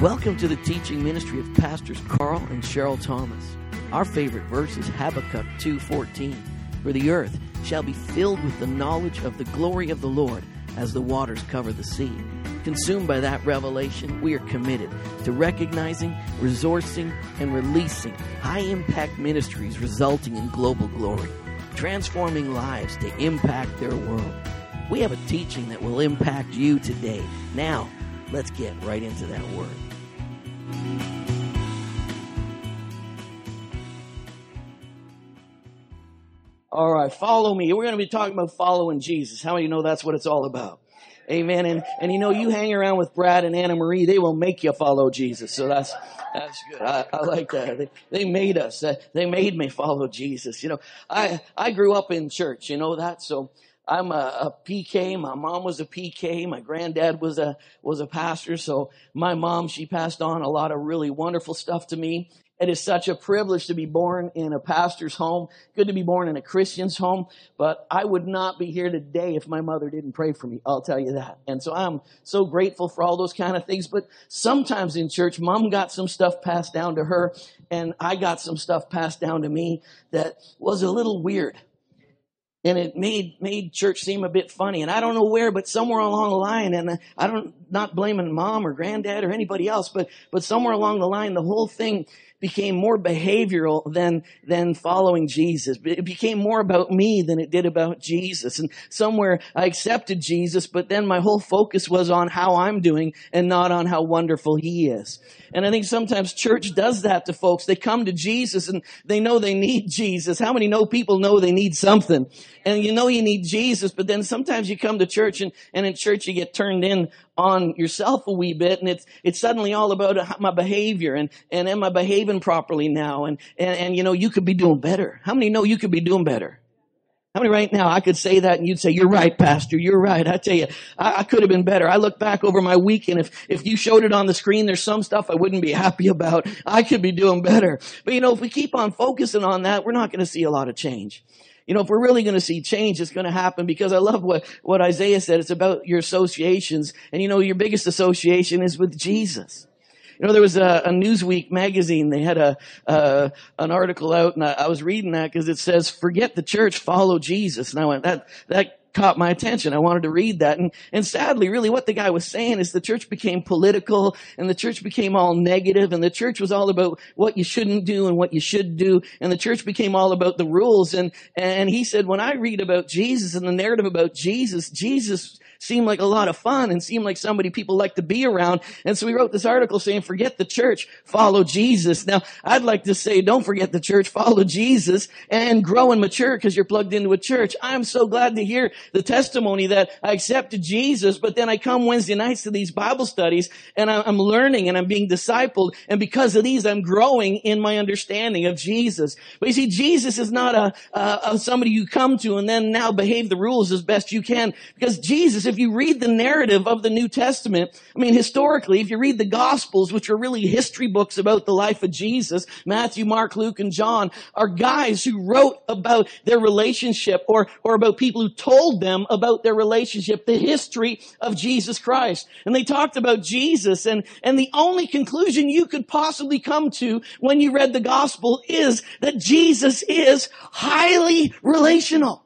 Welcome to the teaching ministry of Pastors Carl and Cheryl Thomas. Our favorite verse is Habakkuk 2:14. For the earth shall be filled with the knowledge of the glory of the Lord as the waters cover the sea. Consumed by that revelation, we are committed to recognizing, resourcing, and releasing high-impact ministries resulting in global glory, transforming lives to impact their world. We have a teaching that will impact you today. Now, let's get right into that word. All right, follow me. We're going to be talking about following Jesus. How many know that's what it's all about? Amen. And you know, you hang around with Brad and Anna Marie, they will make you follow Jesus. So that's good. I like that. They made us. They made me follow Jesus. You know, I grew up in church, you know that. So I'm a PK. My mom was a PK. My granddad was a pastor. So my mom, she passed on a lot of really wonderful stuff to me. It is such a privilege to be born in a pastor's home. Good to be born in a Christian's home. But I would not be here today if my mother didn't pray for me. I'll tell you that. And so I'm so grateful for all those kind of things. But sometimes in church, Mom got some stuff passed down to her, and I got some stuff passed down to me that was a little weird. And it made church seem a bit funny. And I don't know where, but somewhere along the line, and not blaming Mom or Granddad or anybody else, but somewhere along the line, the whole thing became more behavioral than following Jesus. It became more about me than it did about Jesus. And somewhere I accepted Jesus, but then my whole focus was on how I'm doing and not on how wonderful He is. And I think sometimes church does that to folks. They come to Jesus and they know they need Jesus. How many people know they need something? And you know you need Jesus, but then sometimes you come to church and in church you get turned in on yourself a wee bit, and it's suddenly all about my behavior and am I behaving properly now? And you know, you could be doing better. How many know you could be doing better? How many right now I could say that and you'd say, you're right, Pastor, you're right. I tell you, I could have been better. I look back over my week, and if you showed it on the screen, there's some stuff I wouldn't be happy about. I could be doing better. But you know, if we keep on focusing on that, we're not going to see a lot of change. You know, if we're really going to see change, it's going to happen, because I love what Isaiah said. It's about your associations. And you know, your biggest association is with Jesus. You know, there was a Newsweek magazine. They had an article out, and I was reading that because it says, "Forget the church, follow Jesus." And I went, that caught my attention. I wanted to read that. And sadly, really what the guy was saying is the church became political, and the church became all negative, and the church was all about what you shouldn't do and what you should do. And the church became all about the rules. And he said, when I read about Jesus and the narrative about Jesus seemed like a lot of fun and seemed like somebody people like to be around. And so he wrote this article saying, forget the church, follow Jesus. Now, I'd like to say, don't forget the church, follow Jesus, and grow and mature because you're plugged into a church. I'm so glad to hear the testimony that I accepted Jesus, but then I come Wednesday nights to these Bible studies, and I'm learning and I'm being discipled. And because of these, I'm growing in my understanding of Jesus. But you see, Jesus is not somebody you come to and then now behave the rules as best you can. Because Jesus, if you read the narrative of the New Testament, I mean, historically, if you read the Gospels, which are really history books about the life of Jesus, Matthew, Mark, Luke, and John are guys who wrote about their relationship or about people who told them about their relationship, the history of Jesus Christ. And they talked about Jesus, and the only conclusion you could possibly come to when you read the Gospel is that Jesus is highly relational.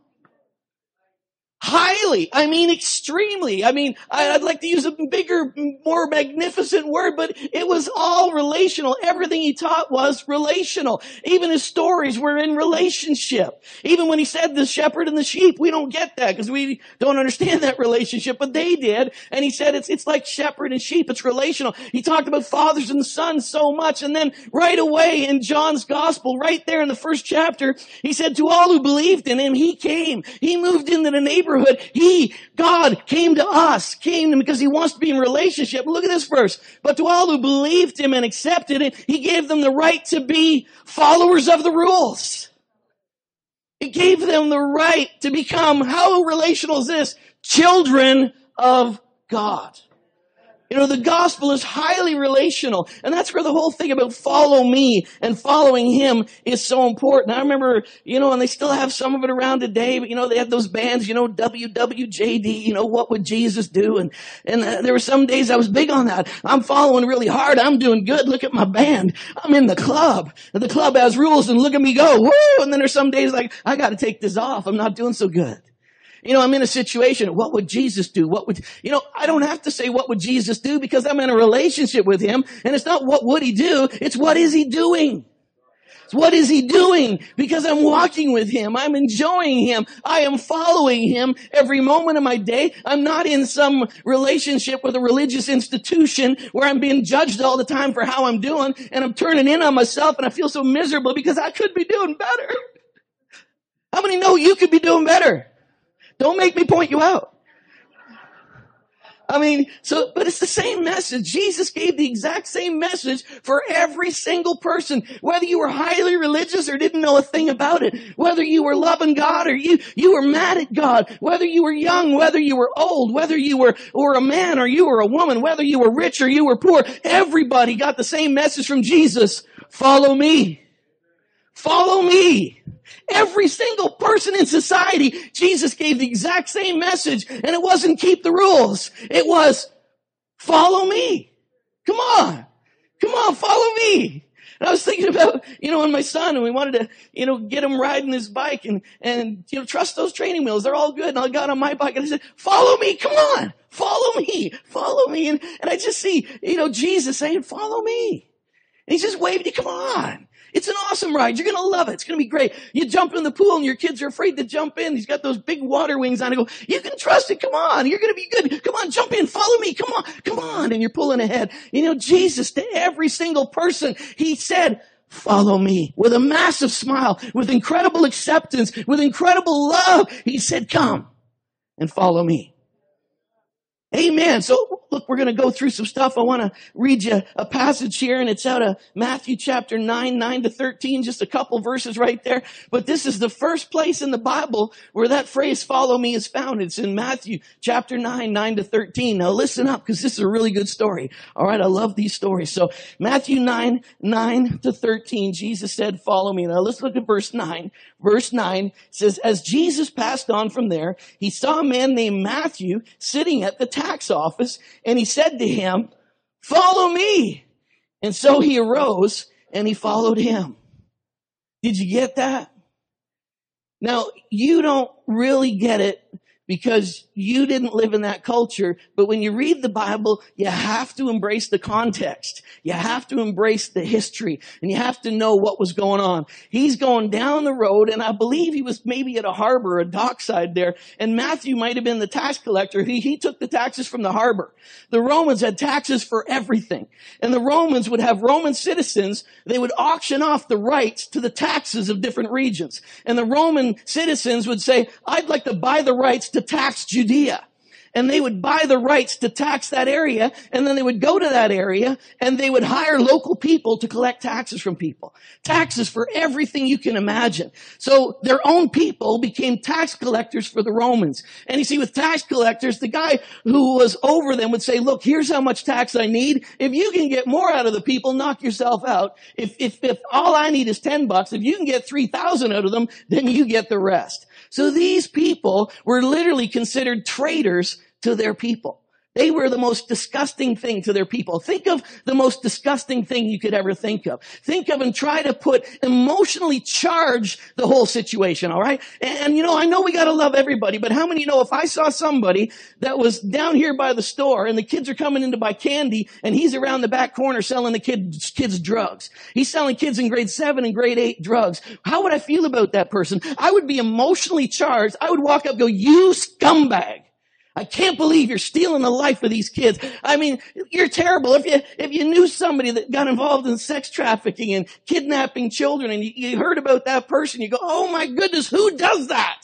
Highly. I mean, extremely. I mean, I'd like to use a bigger, more magnificent word, but it was all relational. Everything he taught was relational. Even his stories were in relationship. Even when he said the shepherd and the sheep, we don't get that because we don't understand that relationship, but they did. And he said it's like shepherd and sheep. It's relational. He talked about fathers and sons so much. And then right away in John's gospel, right there in the first chapter, he said, to all who believed in him, he came. He moved into the neighborhood. God came to us, came because he wants to be in relationship. Look at this verse. But to all who believed him and accepted it, he gave them the right to be followers of the rules. He gave them the right to become, how relational is this? Children of God. You know, the gospel is highly relational. And that's where the whole thing about follow me and following him is so important. I remember, you know, and they still have some of it around today, but you know, they have those bands, you know, WWJD, you know, what would Jesus do? And there were some days I was big on that. I'm following really hard. I'm doing good. Look at my band. I'm in the club. And the club has rules and look at me go. Woo! And then there's some days like, I got to take this off. I'm not doing so good. You know, I'm in a situation, what would Jesus do? I don't have to say what would Jesus do because I'm in a relationship with him. And it's not what would he do? It's what is he doing? It's what is he doing? Because I'm walking with him. I'm enjoying him. I am following him every moment of my day. I'm not in some relationship with a religious institution where I'm being judged all the time for how I'm doing. And I'm turning in on myself and I feel so miserable because I could be doing better. How many know you could be doing better? Don't make me point you out. I mean, but it's the same message. Jesus gave the exact same message for every single person, whether you were highly religious or didn't know a thing about it, whether you were loving God or you were mad at God, whether you were young, whether you were old, whether you were a man or you were a woman, whether you were rich or you were poor, everybody got the same message from Jesus. Follow me. Follow me. Every single person in society, Jesus gave the exact same message, and it wasn't keep the rules. It was follow me. Come on, follow me. And I was thinking about, you know, when my son, and we wanted to, you know, get him riding his bike and, you know, trust those training wheels. They're all good. And I got on my bike and I said, follow me. Come on, follow me. And I just see, you know, Jesus saying, follow me. And he's just waving you, come on. It's an awesome ride. You're going to love it. It's going to be great. You jump in the pool and your kids are afraid to jump in. He's got those big water wings on. I go, you can trust it. Come on. You're going to be good. Come on, jump in. Follow me. Come on. And you're pulling ahead. You know, Jesus, to every single person, he said, follow me with a massive smile, with incredible acceptance, with incredible love. He said, come and follow me. Amen. So look, we're going to go through some stuff. I want to read you a passage here, and it's out of Matthew chapter 9:9-13, just a couple verses right there. But this is the first place in the Bible where that phrase follow me is found. It's in Matthew chapter 9:9-13. Now listen up, because this is a really good story. All right, I love these stories. So Matthew 9:9-13, Jesus said, follow me. Now let's look at verse 9. Verse 9 says, as Jesus passed on from there, he saw a man named Matthew sitting at the tax office, and he said to him, follow me. And so he arose and he followed him. Did you get that? Now, you don't really get it because you didn't live in that culture. But when you read the Bible, you have to embrace the context. You have to embrace the history, and you have to know what was going on. He's going down the road, and I believe he was maybe at a harbor, a dockside there, and Matthew might have been the tax collector. He took the taxes from the harbor. The Romans had taxes for everything, and the Romans would have Roman citizens. They would auction off the rights to the taxes of different regions, and the Roman citizens would say, I'd like to buy the rights to tax Judea. And they would buy the rights to tax that area, and then they would go to that area, and they would hire local people to collect taxes from people. Taxes for everything you can imagine. So their own people became tax collectors for the Romans. And you see, with tax collectors, the guy who was over them would say, look, here's how much tax I need. If you can get more out of the people, knock yourself out. If all I need is $10, if you can get 3,000 out of them, then you get the rest. So these people were literally considered traitors to their people. They were the most disgusting thing to their people. Think of the most disgusting thing you could ever think of. Think of and try to emotionally charge the whole situation, all right? And you know, I know we got to love everybody, but how many know if I saw somebody that was down here by the store and the kids are coming in to buy candy and he's around the back corner selling the kids drugs. He's selling kids in grade 7 and grade 8 drugs. How would I feel about that person? I would be emotionally charged. I would walk up and go, you scumbag. I can't believe you're stealing the life of these kids. I mean, you're terrible. If you knew somebody that got involved in sex trafficking and kidnapping children and you heard about that person, you go, oh my goodness, who does that?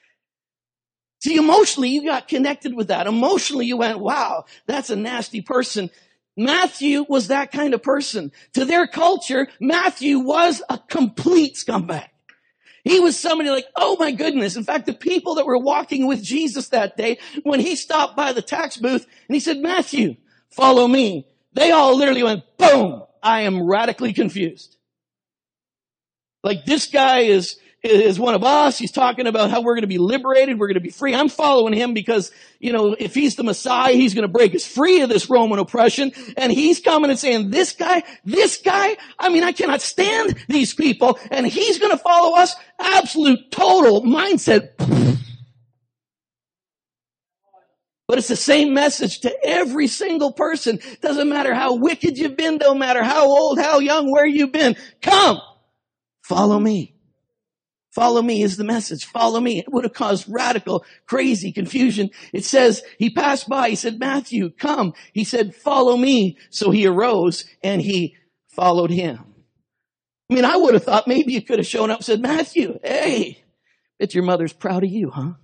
See, emotionally, you got connected with that. Emotionally, you went, wow, that's a nasty person. Matthew was that kind of person. To their culture, Matthew was a complete scumbag. He was somebody like, oh my goodness. In fact, the people that were walking with Jesus that day, when he stopped by the tax booth and he said, Matthew, Follow me. They all literally went, boom. I am radically confused. Like, this guy is one of us. He's talking about how we're going to be liberated. We're going to be free. I'm following him because, if he's the Messiah, he's going to break us free of this Roman oppression. And he's coming and saying, this guy, I cannot stand these people. And he's going to follow us. Absolute, total mindset. But it's the same message to every single person. Doesn't matter how wicked you've been. Don't matter how old, how young, where you've been. Come. Follow me. Follow me is the message. Follow me. It would have caused radical, crazy confusion. It says he passed by. He said, Matthew, come. He said, follow me. So he arose and he followed him. I would have thought maybe you could have shown up and said, Matthew, hey, bet your mother's proud of you, huh?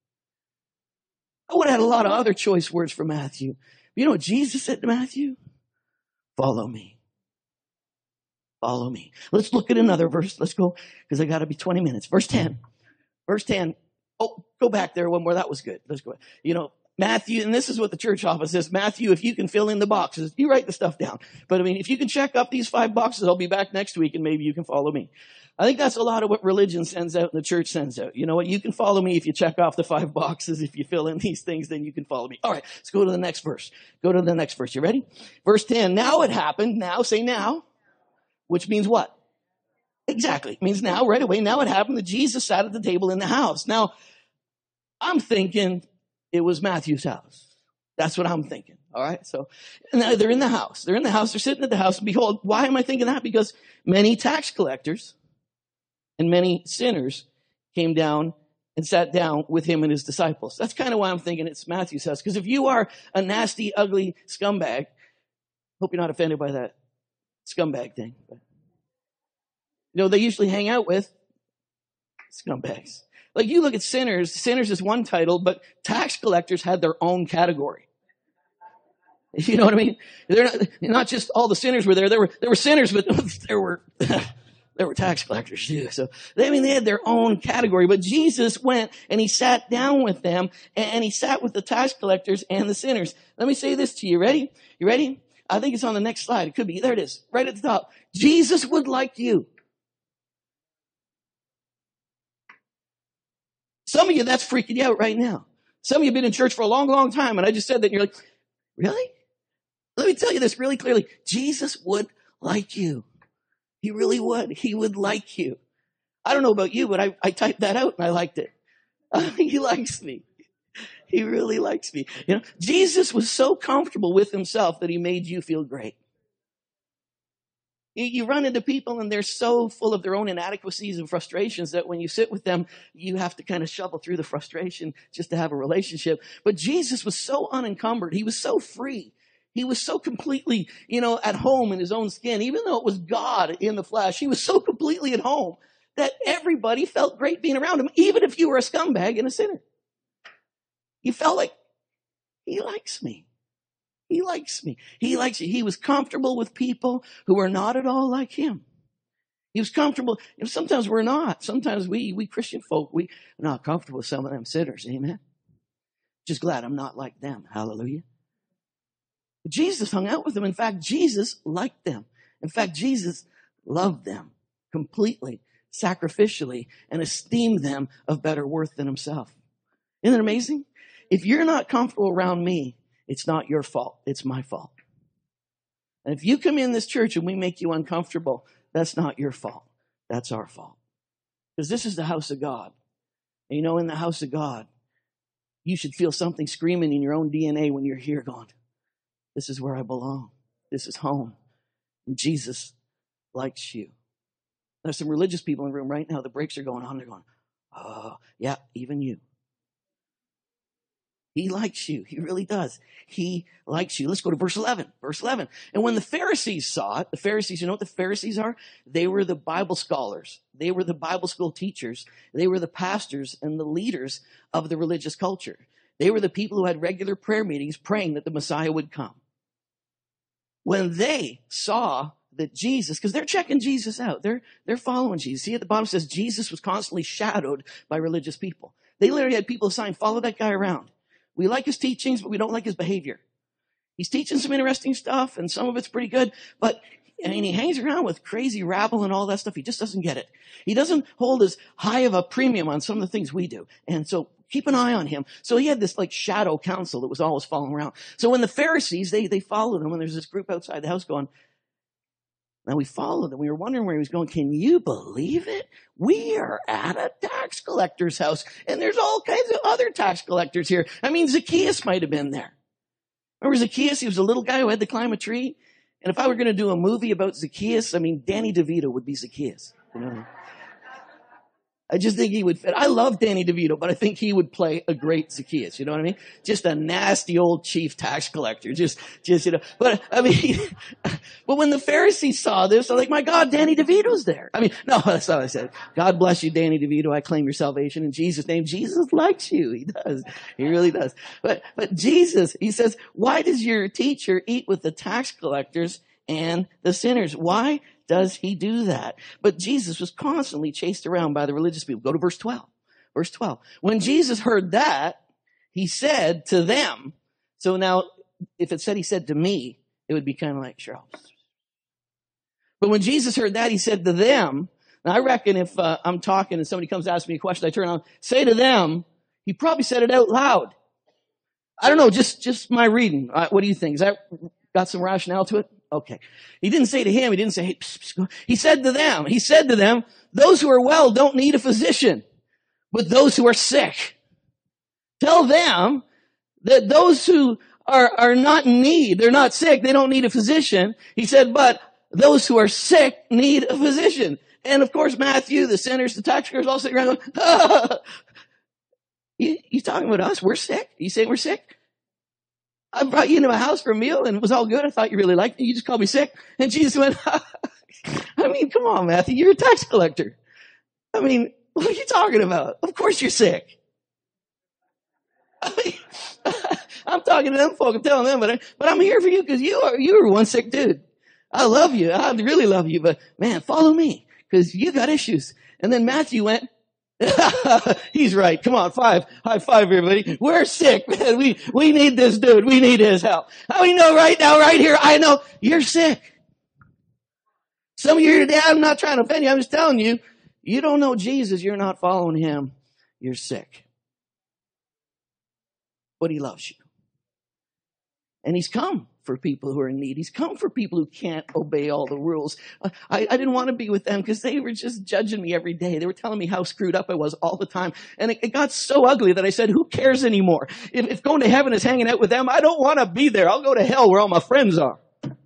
I would have had a lot of other choice words for Matthew. You know what Jesus said to Matthew? Follow me. Follow me. Let's look at another verse. Let's go, because I got to be 20 minutes. Verse 10. Verse 10. Oh, go back there one more. That was good. Let's go. Matthew, and this is what the church office says. Matthew, if you can fill in the boxes, you write the stuff down. But if you can check up these 5 boxes, I'll be back next week and maybe you can follow me. I think that's a lot of what religion sends out and the church sends out. You know what? You can follow me if you check off the 5 boxes. If you fill in these things, then you can follow me. All right, let's go to the next verse. Go to the next verse. You ready? Verse 10. Now it happened. Now, say now. Which means what? Exactly. It means now, right away. Now it happened that Jesus sat at the table in the house. Now, I'm thinking it was Matthew's house. That's what I'm thinking. All right. So now they're in the house. They're in the house. They're sitting at the house. And behold, why am I thinking that? Because many tax collectors and many sinners came down and sat down with him and his disciples. That's kind of why I'm thinking it's Matthew's house. Because if you are a nasty, ugly scumbag, hope you're not offended by that scumbag thing. But, they usually hang out with scumbags. Like, you look at sinners. Sinners is one title, but tax collectors had their own category. You know what I mean? They're not just all the sinners were there. There were sinners, but there were tax collectors too. So they had their own category. But Jesus went and he sat down with them, and he sat with the tax collectors and the sinners. Let me say this to you. Ready? You ready? I think it's on the next slide. It could be. There it is. Right at the top. Jesus would like you. Some of you, that's freaking you out right now. Some of you have been in church for a long, long time, and I just said that, and you're like, really? Let me tell you this really clearly. Jesus would like you. He really would. He would like you. I don't know about you, but I typed that out, and I liked it. He likes me. He really likes me. Jesus was so comfortable with himself that he made you feel great. You run into people and they're so full of their own inadequacies and frustrations that when you sit with them, you have to kind of shovel through the frustration just to have a relationship. But Jesus was so unencumbered. He was so free. He was so completely, at home in his own skin. Even though it was God in the flesh, he was so completely at home that everybody felt great being around him, even if you were a scumbag and a sinner. You felt like, he likes me. He likes me. He likes you. He was comfortable with people who were not at all like him. He was comfortable. Sometimes we're not. Sometimes we Christian folk, we're not comfortable with some of them sinners. Amen. Just glad I'm not like them. Hallelujah. But Jesus hung out with them. In fact, Jesus liked them. In fact, Jesus loved them completely, sacrificially, and esteemed them of better worth than himself. Isn't it amazing? If you're not comfortable around me, it's not your fault. It's my fault. And if you come in this church and we make you uncomfortable, that's not your fault. That's our fault. Because this is the house of God. And in the house of God, you should feel something screaming in your own DNA when you're here going, this is where I belong. This is home. And Jesus likes you. There's some religious people in the room right now. The brakes are going on. They're going, oh, yeah, even you. He likes you. He really does. He likes you. Let's go to verse 11. Verse 11. And when the Pharisees saw it, the Pharisees, you know what the Pharisees are? They were the Bible scholars. They were the Bible school teachers. They were the pastors and the leaders of the religious culture. They were the people who had regular prayer meetings praying that the Messiah would come. When they saw that Jesus, because they're checking Jesus out. They're following Jesus. See, at the bottom it says Jesus was constantly shadowed by religious people. They literally had people sign, follow that guy around. We like his teachings, but we don't like his behavior. He's teaching some interesting stuff, and some of it's pretty good, but he hangs around with crazy rabble and all that stuff. He just doesn't get it. He doesn't hold as high of a premium on some of the things we do. And so keep an eye on him. So he had this like shadow council that was always following around. So when the Pharisees, they followed him, and there's this group outside the house going, now we followed him. We were wondering where he was going. Can you believe it? We are at a tax collector's house, and there's all kinds of other tax collectors here. I mean, Zacchaeus might have been there. Remember Zacchaeus? He was a little guy who had to climb a tree. And if I were going to do a movie about Zacchaeus, I mean, Danny DeVito would be Zacchaeus. You know? I just think he would fit. I love Danny DeVito, but I think he would play a great Zacchaeus. You know what I mean? Just a nasty old chief tax collector. Just, you know. But, I mean, but when the Pharisees saw this, they're like, my God, Danny DeVito's there. I mean, no, that's not what I said. God bless you, Danny DeVito. I claim your salvation in Jesus' name. Jesus likes you. He does. He really does. But Jesus, he says, why does your teacher eat with the tax collectors and the sinners? Why does he do that? But Jesus was constantly chased around by the religious people. Go to verse 12. Verse 12. When Jesus heard that, he said to them, so now if it said he said to me, it would be kind of like, sure. But when Jesus heard that, he said to them, now I reckon if I'm talking and somebody comes to ask me a question, I turn on, say to them, he probably said it out loud. I don't know, just my reading. What do you think? Is that got some rationale to it? Okay. He didn't say to him, he didn't say, hey, psst, psst. He said to them, those who are well don't need a physician, but those who are sick. Tell them that those who are not in need, they're not sick, they don't need a physician. He said, but those who are sick need a physician. And of course, Matthew, the sinners, the tax collectors all sitting around going, you talking about us? We're sick? You saying we're sick? I brought you into my house for a meal and it was all good. I thought you really liked me. You just called me sick. And Jesus went, I mean, come on, Matthew, you're a tax collector. I mean, what are you talking about? Of course you're sick. I mean, I'm talking to them folk, I'm telling them, but I'm here for you because you are one sick dude. I love you. I really love you, but man, follow me because you got issues. And then Matthew went, he's right. Come on, high five, everybody. We're sick, man. We need this dude. We need his help. How do we know right now, right here? I know you're sick. Some of you here today, I'm not trying to offend you. I'm just telling you, you don't know Jesus. You're not following him. You're sick. But he loves you. And he's come for people who are in need. He's come for people who can't obey all the rules. I didn't want to be with them because they were just judging me every day. They were telling me how screwed up I was all the time. And it got so ugly that I said, who cares anymore? If going to heaven is hanging out with them, I don't want to be there. I'll go to hell where all my friends are.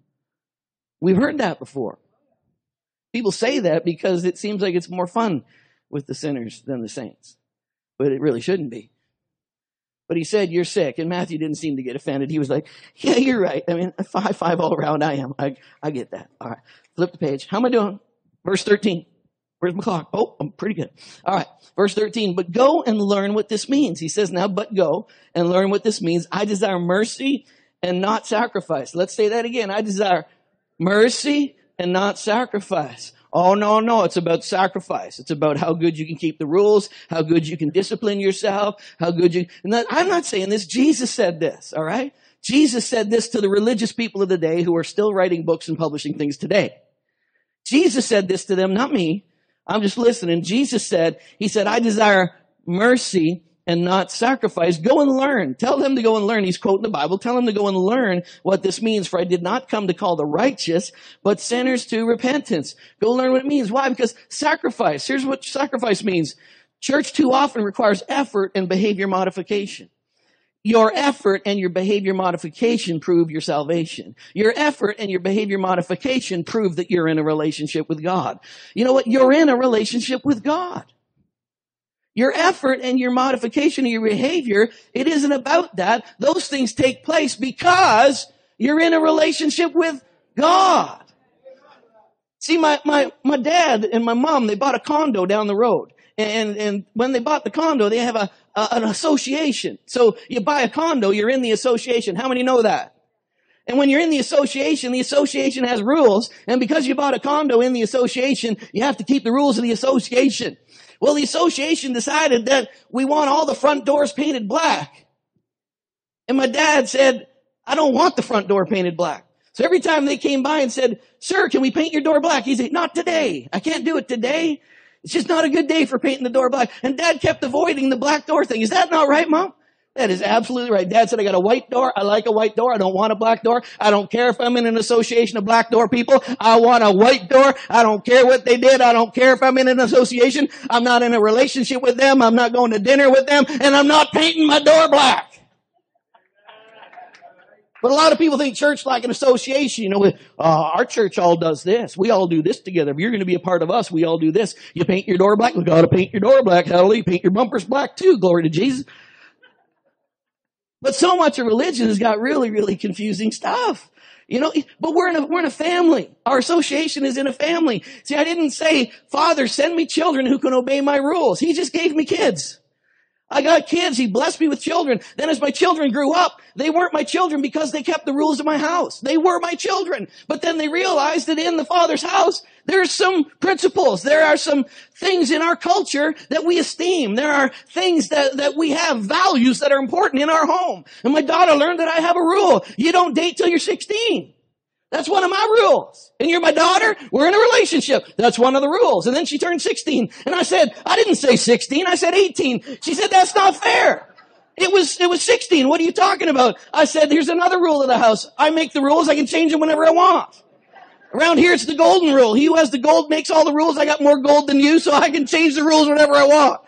We've heard that before. People say that because it seems like it's more fun with the sinners than the saints. But it really shouldn't be. But he said, you're sick. And Matthew didn't seem to get offended. He was like, yeah, you're right. I mean, high five all around. I am. I get that. All right. Flip the page. How am I doing? Verse 13. Where's my clock? Oh, I'm pretty good. All right. Verse 13. But go and learn what this means. He says now, but go and learn what this means. I desire mercy and not sacrifice. Let's say that again. I desire mercy and not sacrifice. Oh, no. It's about sacrifice. It's about how good you can keep the rules, how good you can discipline yourself, how good you... I'm not saying this. Jesus said this, all right? Jesus said this to the religious people of the day who are still writing books and publishing things today. Jesus said this to them, not me. I'm just listening. Jesus said, he said, I desire mercy and not sacrifice. Go and learn. Tell them to go and learn. He's quoting the Bible. Tell them to go and learn what this means. For I did not come to call the righteous, but sinners to repentance. Go learn what it means. Why? Because sacrifice. Here's what sacrifice means. Church too often requires effort and behavior modification. Your effort and your behavior modification prove your salvation. Your effort and your behavior modification prove that you're in a relationship with God. You know what? You're in a relationship with God. Your effort and your modification of your behavior, it isn't about that. Those things take place because you're in a relationship with God. See, my dad and my mom, they bought a condo down the road. And when they bought the condo, they have an association. So you buy a condo, you're in the association. How many know that? And when you're in the association has rules. And because you bought a condo in the association, you have to keep the rules of the association. Well, the association decided that we want all the front doors painted black. And my dad said, I don't want the front door painted black. So every time they came by and said, sir, can we paint your door black? He'd say, not today. I can't do it today. It's just not a good day for painting the door black. And Dad kept avoiding the black door thing. Is that not right, Mom? That is absolutely right. Dad said, I got a white door. I like a white door. I don't want a black door. I don't care if I'm in an association of black door people. I want a white door. I don't care what they did. I don't care if I'm in an association. I'm not in a relationship with them. I'm not going to dinner with them. And I'm not painting my door black. But a lot of people think church like an association. You know, our church all does this. We all do this together. If you're going to be a part of us, we all do this. You paint your door black. We got to paint your door black. Hallelujah. Paint your bumpers black too. Glory to Jesus. But so much of religion has got really, really confusing stuff. You know, but we're in a family. Our association is in a family. See, I didn't say, Father, send me children who can obey my rules. He just gave me kids. I got kids. He blessed me with children. Then as my children grew up, they weren't my children because they kept the rules of my house. They were my children. But then they realized that in the Father's house, there's some principles. There are some things in our culture that we esteem. There are things that we have, values that are important in our home. And my daughter learned that I have a rule. You don't date till you're 16. That's one of my rules. And you're my daughter? We're in a relationship. That's one of the rules. And then she turned 16. And I said, I didn't say 16. I said 18. She said, that's not fair. It was 16. What are you talking about? I said, here's another rule of the house. I make the rules. I can change them whenever I want. Around here, it's the golden rule. He who has the gold makes all the rules. I got more gold than you, so I can change the rules whenever I want.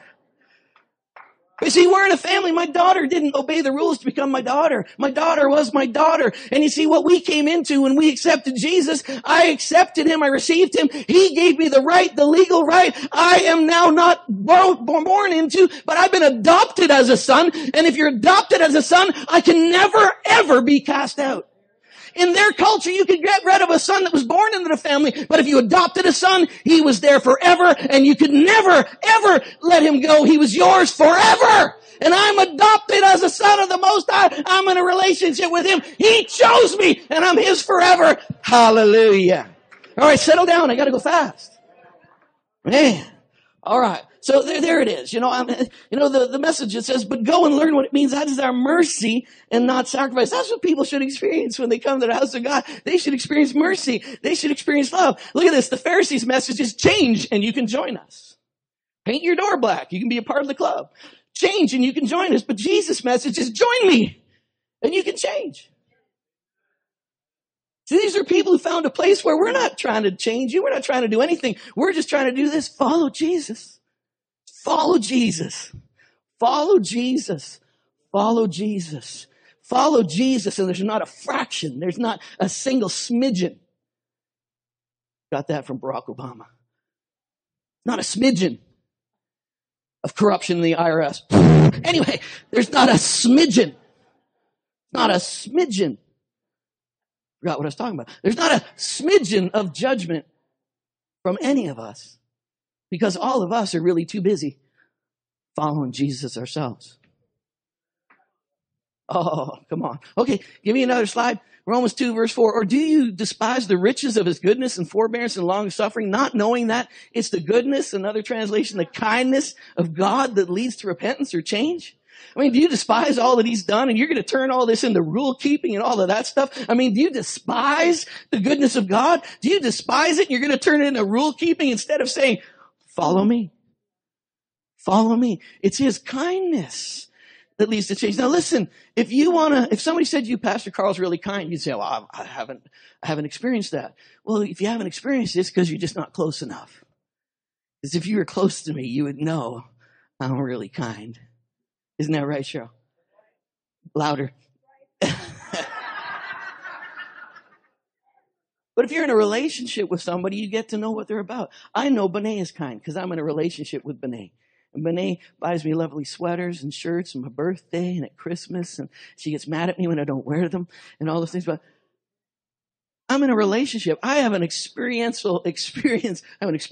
But see, we're in a family. My daughter didn't obey the rules to become my daughter. My daughter was my daughter. And you see, what we came into when we accepted Jesus, I accepted him. I received him. He gave me the right, the legal right. I am now not born into, but I've been adopted as a son. And if you're adopted as a son, I can never, ever be cast out. In their culture, you could get rid of a son that was born into the family, but if you adopted a son, he was there forever, and you could never, ever let him go. He was yours forever. And I'm adopted as a son of the Most High. I'm in a relationship with him. He chose me, and I'm his forever. Hallelujah. All right, settle down. I got to go fast. Man. All right. So there it is. You know, the message, it says, but go and learn what it means. That is our mercy and not sacrifice. That's what people should experience when they come to the house of God. They should experience mercy. They should experience love. Look at this. The Pharisees' message is change and you can join us. Paint your door black. You can be a part of the club. Change and you can join us. But Jesus' message is join me and you can change. See, these are people who found a place where we're not trying to change you. We're not trying to do anything. We're just trying to do this. Follow Jesus. Follow Jesus. Follow Jesus. Follow Jesus. Follow Jesus. And there's not a fraction. There's not a single smidgen. Got that from Barack Obama. Not a smidgen of corruption in the IRS. Anyway, there's not a smidgen. Not a smidgen. Forgot what I was talking about. There's not a smidgen of judgment from any of us because all of us are really too busy following Jesus ourselves. Oh, come on. Okay, give me another slide. Romans 2, verse 4. Or do you despise the riches of his goodness and forbearance and long suffering, not knowing that it's the goodness, another translation, the kindness of God that leads to repentance or change? I mean, do you despise all that he's done and you're going to turn all this into rule keeping and all of that stuff? I mean, do you despise the goodness of God? Do you despise it and you're going to turn it into rule keeping instead of saying, follow me? Follow me. It's his kindness that leads to change. Now listen, if somebody said to you, Pastor Carl's really kind, you'd say, well, I haven't experienced that. Well, if you haven't experienced this, because you're just not close enough. Because if you were close to me, you would know I'm really kind. Isn't that right, Cheryl? Louder. But if you're in a relationship with somebody, you get to know what they're about. I know Benet is kind because I'm in a relationship with Benet. And Benet buys me lovely sweaters and shirts on my birthday and at Christmas. And she gets mad at me when I don't wear them and all those things. But I'm in a relationship. I have an experiential experience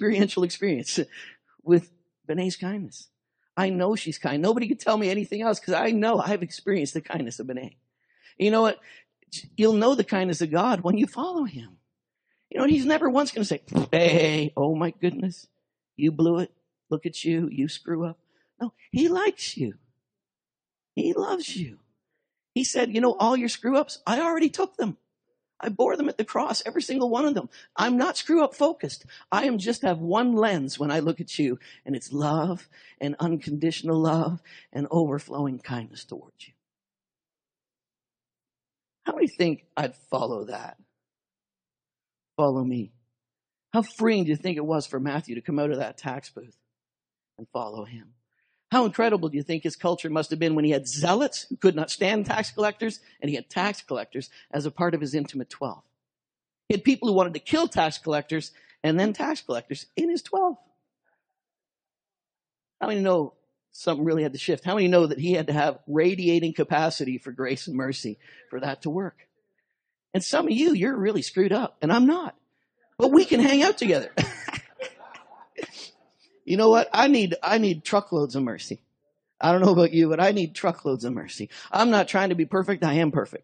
with Benet's kindness. I know she's kind. Nobody can tell me anything else because I know I've experienced the kindness of Benet. You know what? You'll know the kindness of God when you follow him. You know, he's never once going to say, hey, oh my goodness, you blew it. Look at you. You screw up. No, he likes you. He loves you. He said, all your screw ups, I already took them. I bore them at the cross, every single one of them. I'm not screw up focused. I am just have one lens when I look at you, and it's love and unconditional love and overflowing kindness towards you. How many think I'd follow that? Follow me. How freeing do you think it was for Matthew to come out of that tax booth and follow him? How incredible do you think his culture must have been when he had zealots who could not stand tax collectors, and he had tax collectors as a part of his intimate 12? He had people who wanted to kill tax collectors and then tax collectors in his 12. How many know something really had to shift? How many know that he had to have radiating capacity for grace and mercy for that to work? And some of you, you're really screwed up, and I'm not. But we can hang out together. You know what? I need truckloads of mercy. I don't know about you, but I need truckloads of mercy. I'm not trying to be perfect. I am perfect.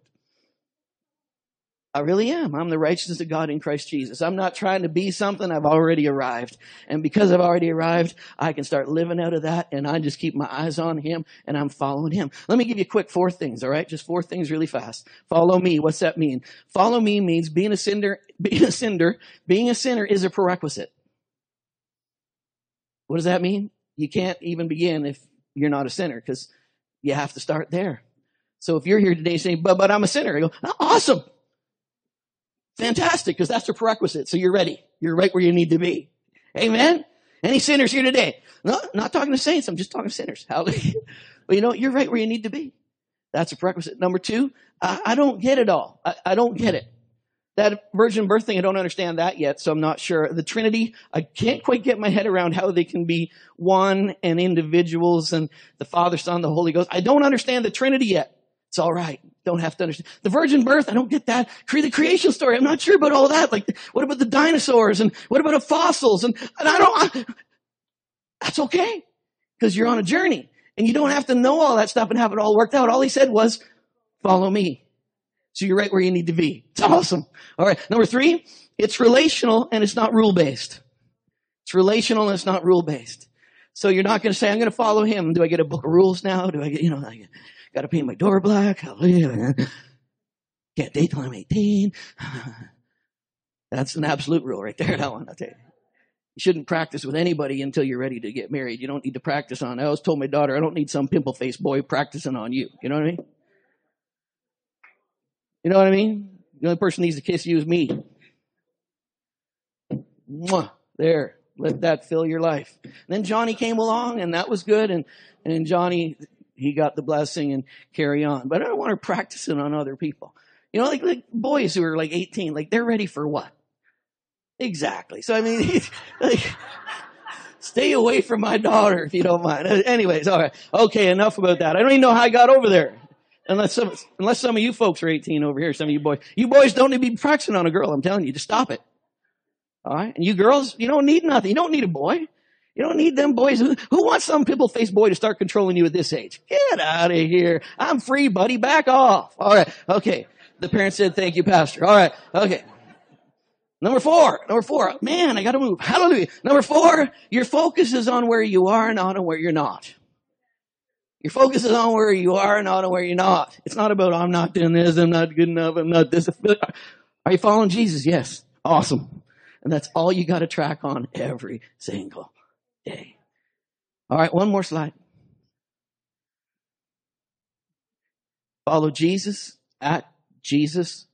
I really am. I'm the righteousness of God in Christ Jesus. I'm not trying to be something. I've already arrived. And because I've already arrived, I can start living out of that, and I just keep my eyes on him, and I'm following him. Let me give you quick 4 things, all right? Just 4 things really fast. Follow me. What's that mean? Follow me means being a sinner is a prerequisite. What does that mean? You can't even begin if you're not a sinner, because you have to start there. So if you're here today saying, but I'm a sinner, I go, oh, awesome. Fantastic, because that's the prerequisite. So you're ready. You're right where you need to be. Amen? Any sinners here today? No, not talking to saints. I'm just talking to sinners. Hallelujah. But you're right where you need to be. That's a prerequisite. Number 2, I don't get it all. I don't get it. That virgin birth thing, I don't understand that yet, so I'm not sure. The Trinity, I can't quite get my head around how they can be one and individuals and the Father, Son, the Holy Ghost. I don't understand the Trinity yet. It's all right. Don't have to understand. The virgin birth, I don't get that. The creation story, I'm not sure about all that. Like, what about the dinosaurs? And what about the fossils? And that's okay, because you're on a journey. And you don't have to know all that stuff and have it all worked out. All he said was, follow me. So you're right where you need to be. It's awesome. All right. Number 3, it's relational and it's not rule-based. It's relational and it's not rule-based. So you're not going to say, I'm going to follow him. Do I get a book of rules now? Do I get, I got to paint my door black? Hallelujah. Can't date till I'm 18. That's an absolute rule right there. That one, I'll tell you. You shouldn't practice with anybody until you're ready to get married. You don't need to practice on. I always told my daughter, I don't need some pimple-faced boy practicing on you. You know what I mean? You know what I mean? The only person who needs to kiss you is me. Mwah, there. Let that fill your life. And then Johnny came along, and that was good. And Johnny, he got the blessing and carry on. But I don't want her practicing on other people. Like boys who are like 18, like they're ready for what? Exactly. So, I mean, stay away from my daughter if you don't mind. Anyways, all right. Okay, enough about that. I don't even know how I got over there. Unless some of you folks are 18 over here, some of you boys. You boys don't need to be practicing on a girl, I'm telling you. Just stop it. All right? And you girls, you don't need nothing. You don't need a boy. You don't need them boys. Who wants some pimple-faced boy to start controlling you at this age? Get out of here. I'm free, buddy. Back off. All right. Okay. The parents said, thank you, Pastor. All right. Okay. Number four. Man, I got to move. Hallelujah. Number 4, your focus is on where you are, not on where you're not. Your focus is on where you are, not on where you're not. It's not about, I'm not doing this, I'm not good enough, I'm not this. Are you following Jesus? Yes. Awesome. And that's all you got to track on every single day. All right, one more slide. Follow Jesus at Jesus.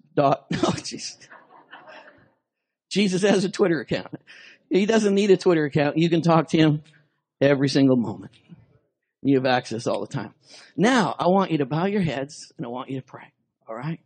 Jesus has a Twitter account. He doesn't need a Twitter account. You can talk to him every single moment. You have access all the time. Now, I want you to bow your heads and I want you to pray. All right?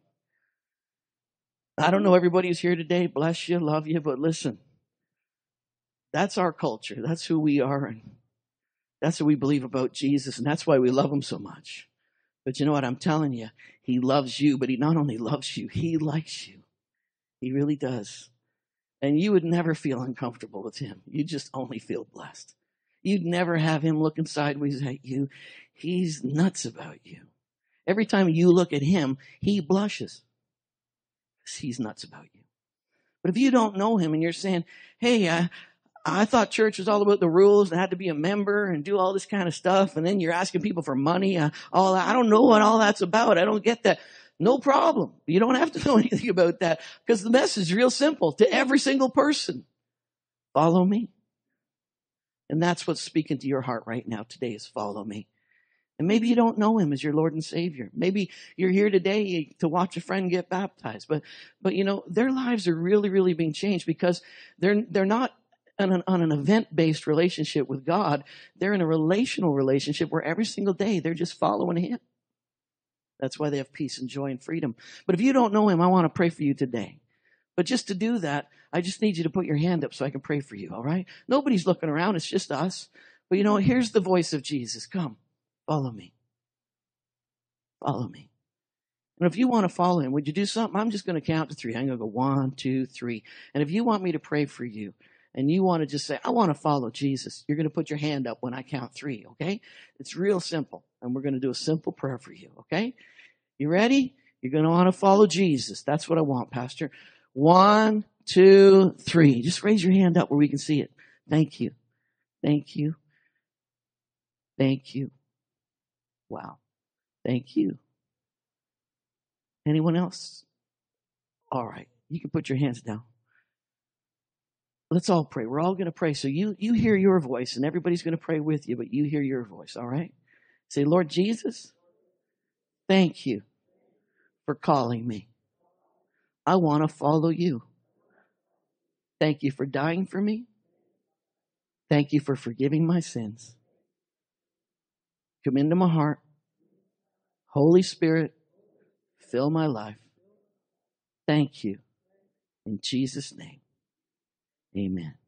I don't know everybody who's here today. Bless you, love you, but listen. That's our culture. That's who we are. And that's what we believe about Jesus. And that's why we love him so much. But you know what? I'm telling you, he loves you, but he not only loves you, he likes you. He really does. And you would never feel uncomfortable with him. You just only feel blessed. You'd never have him looking sideways at you. He's nuts about you. Every time you look at him, he blushes. He's nuts about you. But if you don't know him and you're saying, hey, I thought church was all about the rules and had to be a member and do all this kind of stuff. And then you're asking people for money, all that. I don't know what all that's about. I don't get that. No problem. You don't have to know anything about that because the message is real simple to every single person. Follow me. And that's what's speaking to your heart right now today is follow me. And maybe you don't know him as your Lord and Savior. Maybe you're here today to watch a friend get baptized. But you know, their lives are really, really being changed because they're not on an event-based relationship with God. They're in a relational relationship where every single day they're just following him. That's why they have peace and joy and freedom. But if you don't know him, I want to pray for you today. But just to do that, I just need you to put your hand up so I can pray for you, all right? Nobody's looking around. It's just us. But you know, here's the voice of Jesus. Come, follow me. Follow me. And if you want to follow him, would you do something? I'm just going to count to 3. I'm going to go 1, 2, 3. And if you want me to pray for you and you want to just say, I want to follow Jesus, you're going to put your hand up when I count 3, okay? It's real simple. And we're going to do a simple prayer for you, okay? You ready? You're going to want to follow Jesus. That's what I want, Pastor. 1, 2, 3. Just raise your hand up where we can see it. Thank you. Thank you. Thank you. Wow. Thank you. Anyone else? All right. You can put your hands down. Let's all pray. We're all going to pray. So you hear your voice and everybody's going to pray with you, but you hear your voice. All right. Say, Lord Jesus, thank you for calling me. I want to follow you. Thank you for dying for me. Thank you for forgiving my sins. Come into my heart. Holy Spirit, fill my life. Thank you. In Jesus' name, amen.